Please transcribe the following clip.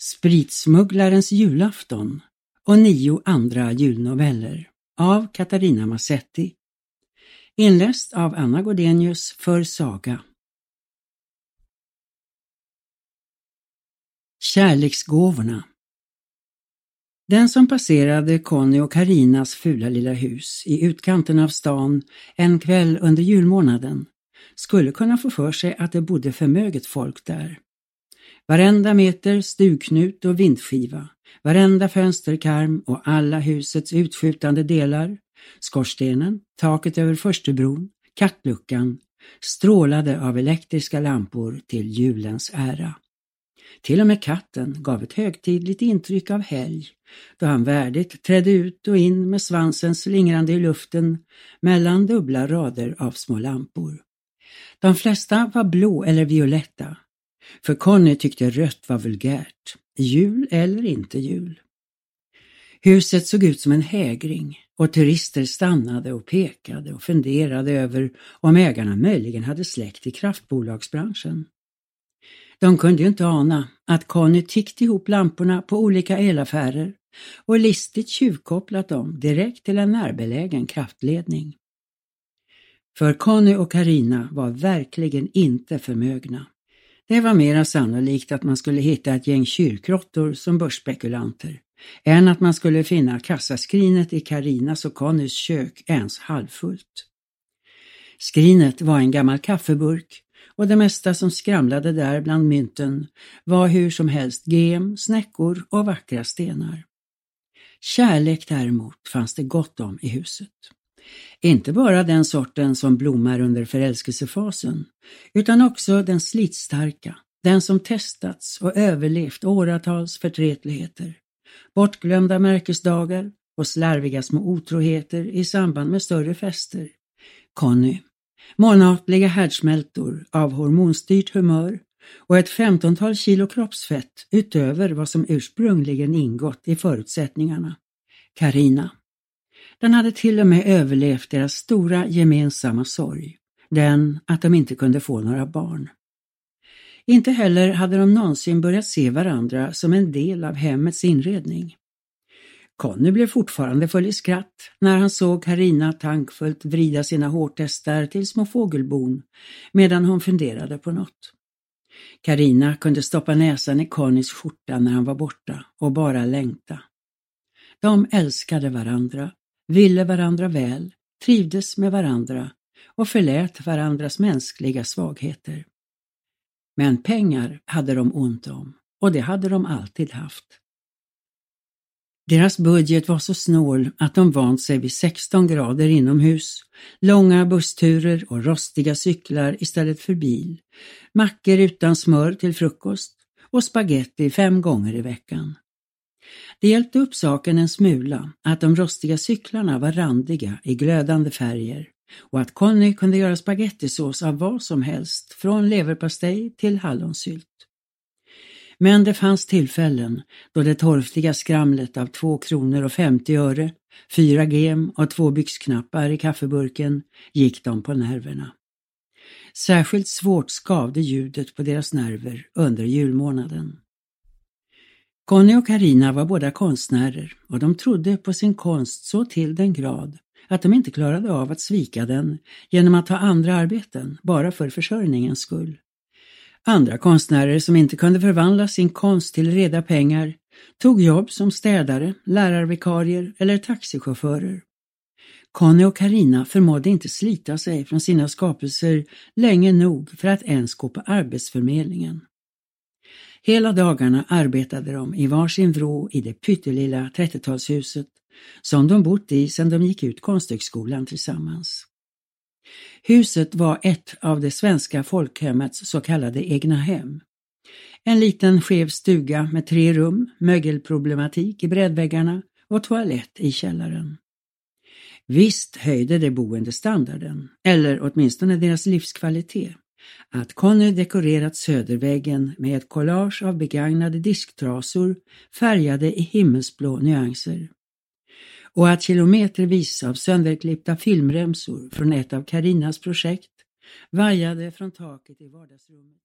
Spritsmugglarens julafton och 9 andra julnoveller av Katarina Massetti. Inläst av Anna Godenius för Saga. Kärleksgåvorna. Den som passerade Conny och Karinas fula lilla hus i utkanten av stan en kväll under julmånaden skulle kunna få för sig att det bodde förmöget folk där. Varenda meter stugknut och vindskiva, varenda fönsterkarm och alla husets utskjutande delar, skorstenen, taket över förstebron, kattluckan, strålade av elektriska lampor till julens ära. Till och med katten gav ett högtidligt intryck av helg, då han värdigt trädde ut och in med svansen slingrande i luften mellan dubbla rader av små lampor. De flesta var blå eller violetta, för Conny tyckte rött var vulgärt, jul eller inte jul. Huset såg ut som en hägring och turister stannade och pekade och funderade över om ägarna möjligen hade släkt i kraftbolagsbranschen. De kunde ju inte ana att Conny tyckt ihop lamporna på olika elaffärer och listigt tjuvkopplat dem direkt till en närbelägen kraftledning. För Conny och Karina var verkligen inte förmögna. Det var mera sannolikt att man skulle hitta ett gäng kyrkrottor som börsspekulanter än att man skulle finna kassaskrinet i Karinas och Connys kök ens halvfullt. Skrinet var en gammal kaffeburk och det mesta som skramlade där bland mynten var hur som helst gem, snäckor och vackra stenar. Kärlek däremot fanns det gott om i huset. Inte bara den sorten som blommar under förälskelsefasen, utan också den slitstarka, den som testats och överlevt åratals förtretligheter, bortglömda märkesdagar och slarviga små otroheter i samband med större fester. Conny, månatliga härdsmältor av hormonstyrt humör och ett 15-tal kilo kroppsfett utöver vad som ursprungligen ingått i förutsättningarna. Karina. Den hade till och med överlevt deras stora gemensamma sorg, den att de inte kunde få några barn. Inte heller hade de någonsin börjat se varandra som en del av hemmets inredning. Conny blev fortfarande full i skratt när han såg Karina tankfullt vrida sina hårtestar till små fågelbon medan hon funderade på något. Karina kunde stoppa näsan i Connys skjorta när han var borta och bara längta. De älskade varandra, ville varandra väl, trivdes med varandra och förlät varandras mänskliga svagheter. Men pengar hade de ont om, och det hade de alltid haft. Deras budget var så snål att de vant sig vid 16 grader inomhus, långa bussturer och rostiga cyklar istället för bil, mackor utan smör till frukost och spaghetti 5 gånger i veckan. Det hjälpte upp saken en smula att de rostiga cyklarna var randiga i glödande färger och att Conny kunde göra spagettisås av vad som helst, från leverpastej till hallonsylt. Men det fanns tillfällen då det torftiga skramlet av 2 kronor och 50 öre, 4 gem och 2 byxknappar i kaffeburken gick dem på nerverna. Särskilt svårt skavde ljudet på deras nerver under julmånaden. Conny och Karina var båda konstnärer och de trodde på sin konst så till den grad att de inte klarade av att svika den genom att ha andra arbeten bara för försörjningens skull. Andra konstnärer som inte kunde förvandla sin konst till reda pengar tog jobb som städare, lärarvikarier eller taxichaufförer. Conny och Karina förmådde inte slita sig från sina skapelser länge nog för att ens gå på arbetsförmedlingen. Hela dagarna arbetade de i varsin vrå i det pyttelilla 30-talshuset som de bott i sedan de gick ut konsthögskolan tillsammans. Huset var ett av det svenska folkhemmets så kallade egna hem. En liten skev stuga med 3 rum, mögelproblematik i brädväggarna och toalett i källaren. Visst höjde det boendestandarden, eller åtminstone deras livskvalitet, att Conny dekorerat söderväggen med ett collage av begagnade disktrasor färgade i himmelsblå nyanser. Och att kilometervis av sönderklippta filmremsor från ett av Karinas projekt vajade från taket i vardagsrummet.